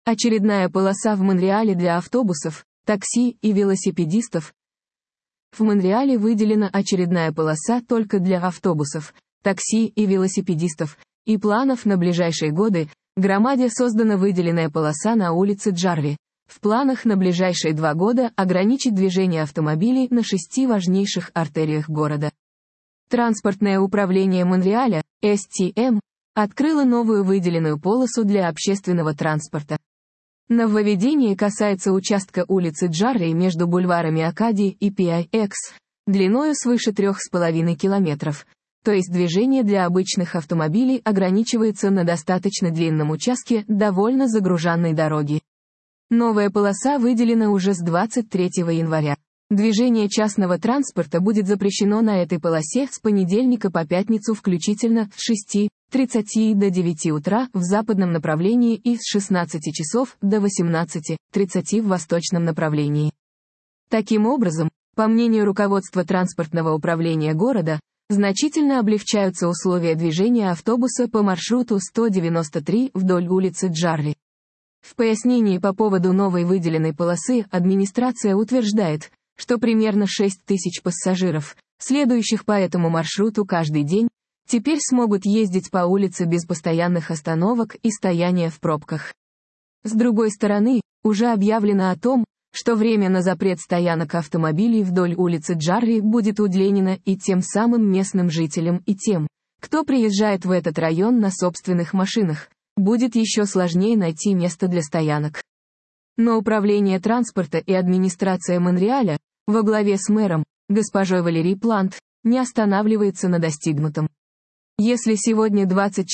Очередная полоса в Монреале для автобусов, такси и велосипедистов. В Монреале выделена очередная полоса только для автобусов, такси и велосипедистов, и планов на ближайшие годы. Громаде создана выделенная полоса на улице Джарви. В планах на ближайшие 2 года ограничить движение автомобилей на 6 важнейших артериях города. Транспортное управление Монреаля, STM, открыло новую выделенную полосу для общественного транспорта. Нововведение касается участка улицы Джарви между бульварами Акадии и PIX, длиною свыше 3,5 километров. То есть движение для обычных автомобилей ограничивается на достаточно длинном участке довольно загруженной дороги. Новая полоса выделена уже с 23 января. Движение частного транспорта будет запрещено на этой полосе с понедельника по пятницу включительно с 6:30 до 9 утра в западном направлении и с 16 часов до 18:30 в восточном направлении. Таким образом, по мнению руководства транспортного управления города, значительно облегчаются условия движения автобуса по маршруту 193 вдоль улицы Джарви. В пояснении по поводу новой выделенной полосы администрация утверждает, что примерно 6 тысяч пассажиров, следующих по этому маршруту каждый день, теперь смогут ездить по улице без постоянных остановок и стояния в пробках. С другой стороны, уже объявлено о том, что время на запрет стоянок автомобилей вдоль улицы Джарви будет удлинено и тем самым местным жителям и тем, кто приезжает в этот район на собственных машинах, будет еще сложнее найти место для стоянок. Но Управление транспорта и администрация Монреаля, во главе с мэром, госпожой Валери Плант, не останавливается на достигнутом. Если сегодня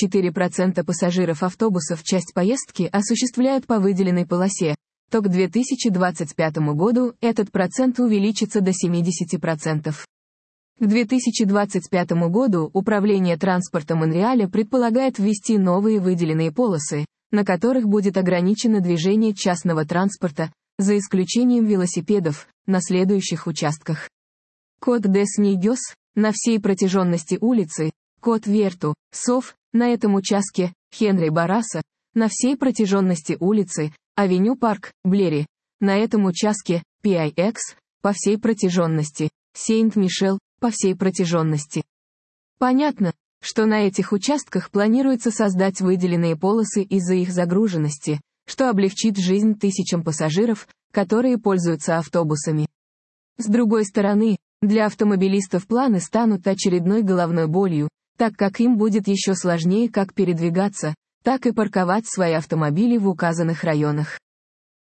24% пассажиров автобусов часть поездки осуществляют по выделенной полосе, то к 2025 году этот процент увеличится до 70%. К 2025 году Управление транспорта Монреаля предполагает ввести новые выделенные полосы, на которых будет ограничено движение частного транспорта, за исключением велосипедов, на следующих участках. Код Дес Нигёс, на всей протяженности улицы, код Верту, Сов, на этом участке, Хенри Бараса, на всей протяженности улицы, Авеню Парк, Блери, на этом участке, PIX, по всей протяженности, Сейнт-Мишел, по всей протяженности. Понятно, что на этих участках планируется создать выделенные полосы из-за их загруженности, что облегчит жизнь тысячам пассажиров, которые пользуются автобусами. С другой стороны, для автомобилистов планы станут очередной головной болью, так как им будет еще сложнее как передвигаться, так и парковать свои автомобили в указанных районах.